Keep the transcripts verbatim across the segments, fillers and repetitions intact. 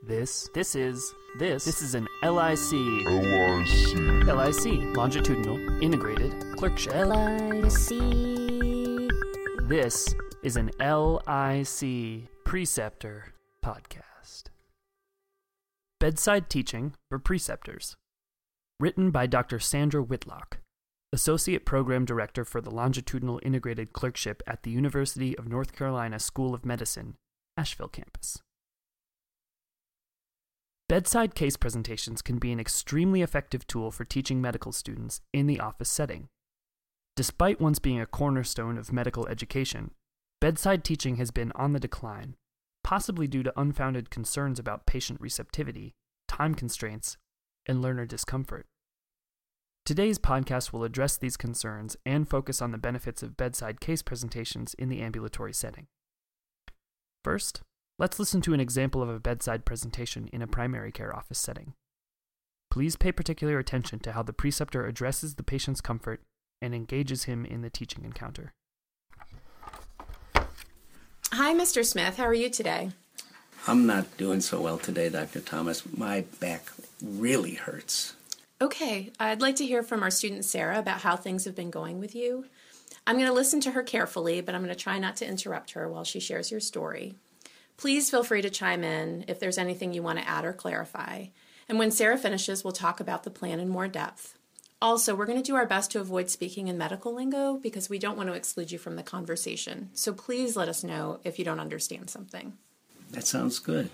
This, this is, this, this is an L I C. L I C. L I C, Longitudinal Integrated Clerkship. L I C. This is an L I C Preceptor podcast. Bedside Teaching for Preceptors. Written by Doctor Sandra Whitlock, Associate Program Director for the Longitudinal Integrated Clerkship at the University of North Carolina School of Medicine, Asheville campus. Bedside case presentations can be an extremely effective tool for teaching medical students in the office setting. Despite once being a cornerstone of medical education, bedside teaching has been on the decline, possibly due to unfounded concerns about patient receptivity, time constraints, and learner discomfort. Today's podcast will address these concerns and focus on the benefits of bedside case presentations in the ambulatory setting. First, let's listen to an example of a bedside presentation in a primary care office setting. Please pay particular attention to how the preceptor addresses the patient's comfort and engages him in the teaching encounter. Hi, Mister Smith. How are you today? I'm not doing so well today, Doctor Thomas. My back really hurts. Okay, I'd like to hear from our student Sarah about how things have been going with you. I'm going to listen to her carefully, but I'm going to try not to interrupt her while she shares your story. Please feel free to chime in if there's anything you want to add or clarify. And when Sarah finishes, we'll talk about the plan in more depth. Also, we're going to do our best to avoid speaking in medical lingo because we don't want to exclude you from the conversation. So please let us know if you don't understand something. That sounds good.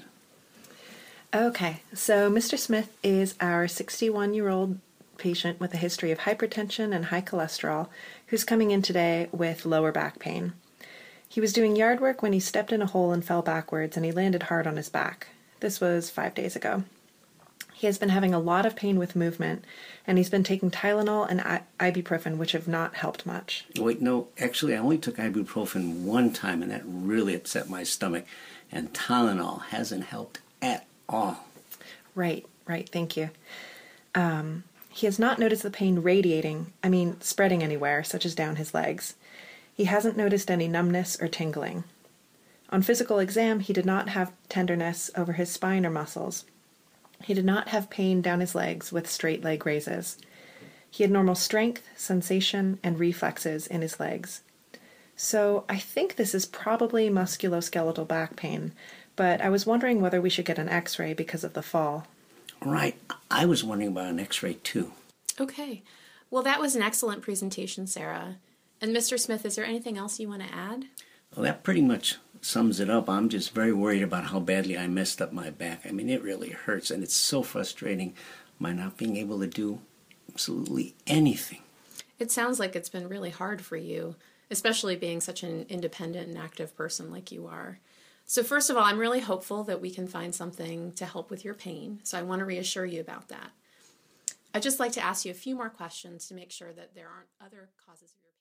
Okay, so Mister Smith is our sixty-one-year-old patient with a history of hypertension and high cholesterol who's coming in today with lower back pain. He was doing yard work when he stepped in a hole and fell backwards, and he landed hard on his back. This was five days ago. He has been having a lot of pain with movement, and he's been taking Tylenol and I- ibuprofen, which have not helped much. Wait, no, actually, I only took ibuprofen one time, and that really upset my stomach. And Tylenol hasn't helped at all. Right, right, thank you. Um, he has not noticed the pain radiating, I mean spreading anywhere, such as down his legs. He hasn't noticed any numbness or tingling. On physical exam, he did not have tenderness over his spine or muscles. He did not have pain down his legs with straight leg raises. He had normal strength, sensation, and reflexes in his legs. So I think this is probably musculoskeletal back pain, but I was wondering whether we should get an x-ray because of the fall. Right, I was wondering about an x-ray too. Okay, well that was an excellent presentation, Sarah. And Mister Smith, is there anything else you want to add? Well, that pretty much sums it up. I'm just very worried about how badly I messed up my back. I mean, it really hurts, and it's so frustrating by not being able to do absolutely anything. It sounds like it's been really hard for you, especially being such an independent and active person like you are. So first of all, I'm really hopeful that we can find something to help with your pain, so I want to reassure you about that. I'd just like to ask you a few more questions to make sure that there aren't other causes of your pain.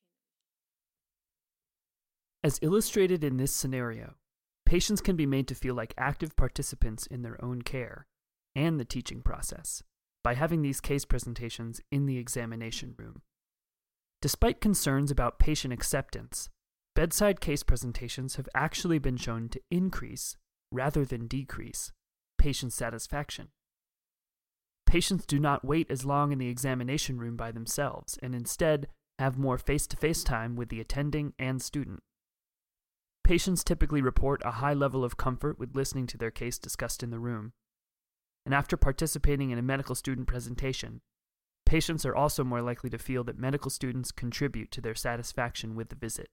As illustrated in this scenario, patients can be made to feel like active participants in their own care and the teaching process by having these case presentations in the examination room. Despite concerns about patient acceptance, bedside case presentations have actually been shown to increase, rather than decrease, patient satisfaction. Patients do not wait as long in the examination room by themselves and instead have more face-to-face time with the attending and student. Patients typically report a high level of comfort with listening to their case discussed in the room. And after participating in a medical student presentation, patients are also more likely to feel that medical students contribute to their satisfaction with the visit.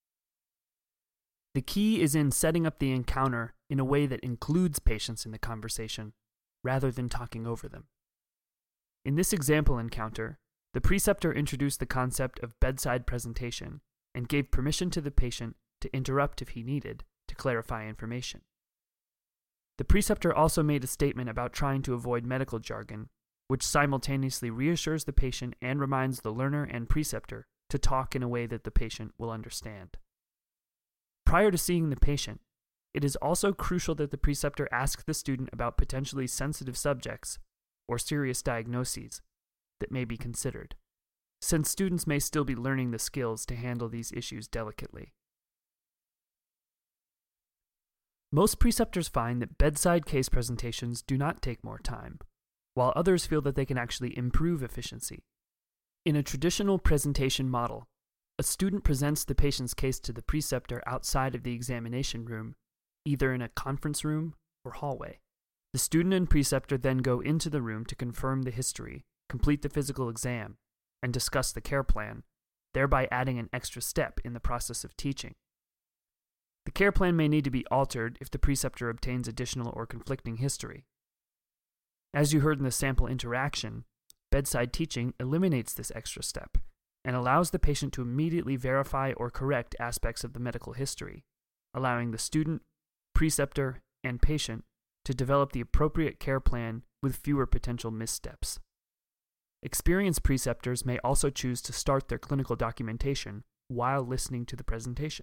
The key is in setting up the encounter in a way that includes patients in the conversation, rather than talking over them. In this example encounter, the preceptor introduced the concept of bedside presentation and gave permission to the patient to interrupt if he needed to clarify information. The preceptor also made a statement about trying to avoid medical jargon, which simultaneously reassures the patient and reminds the learner and preceptor to talk in a way that the patient will understand. Prior to seeing the patient, it is also crucial that the preceptor ask the student about potentially sensitive subjects or serious diagnoses that may be considered, since students may still be learning the skills to handle these issues delicately. Most preceptors find that bedside case presentations do not take more time, while others feel that they can actually improve efficiency. In a traditional presentation model, a student presents the patient's case to the preceptor outside of the examination room, either in a conference room or hallway. The student and preceptor then go into the room to confirm the history, complete the physical exam, and discuss the care plan, thereby adding an extra step in the process of teaching. The care plan may need to be altered if the preceptor obtains additional or conflicting history. As you heard in the sample interaction, bedside teaching eliminates this extra step and allows the patient to immediately verify or correct aspects of the medical history, allowing the student, preceptor, and patient to develop the appropriate care plan with fewer potential missteps. Experienced preceptors may also choose to start their clinical documentation while listening to the presentation.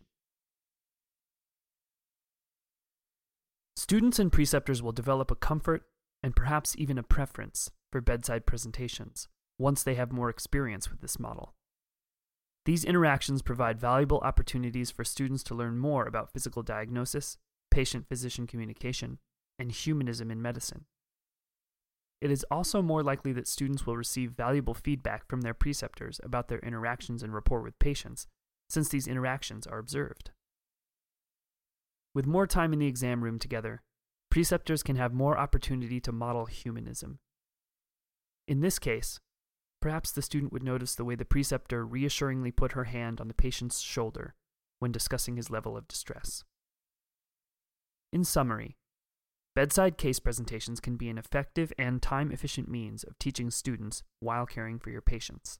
Students and preceptors will develop a comfort and perhaps even a preference for bedside presentations once they have more experience with this model. These interactions provide valuable opportunities for students to learn more about physical diagnosis, patient-physician communication, and humanism in medicine. It is also more likely that students will receive valuable feedback from their preceptors about their interactions and rapport with patients, since these interactions are observed. With more time in the exam room together, preceptors can have more opportunity to model humanism. In this case, perhaps the student would notice the way the preceptor reassuringly put her hand on the patient's shoulder when discussing his level of distress. In summary, bedside case presentations can be an effective and time-efficient means of teaching students while caring for your patients.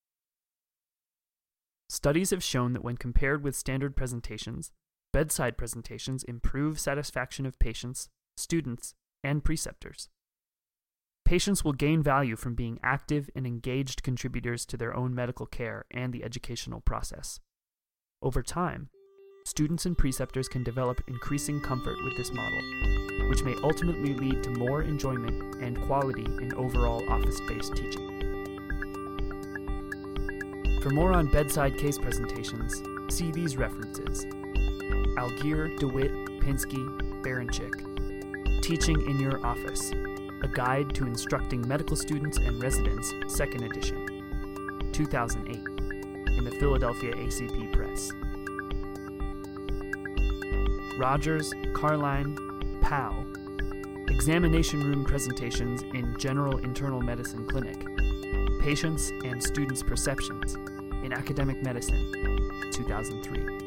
Studies have shown that when compared with standard presentations, bedside presentations improve satisfaction of patients, students, and preceptors. Patients will gain value from being active and engaged contributors to their own medical care and the educational process. Over time, students and preceptors can develop increasing comfort with this model, which may ultimately lead to more enjoyment and quality in overall office-based teaching. For more on bedside case presentations, see these references: Algier, DeWitt, Pinsky, Baranchik, Teaching in Your Office, A Guide to Instructing Medical Students and Residents, second edition, two thousand eight, in the Philadelphia A C P Press. Rogers, Carline, Powell, Examination Room Presentations in General Internal Medicine Clinic, Patients and Students' Perceptions in Academic Medicine, two thousand three.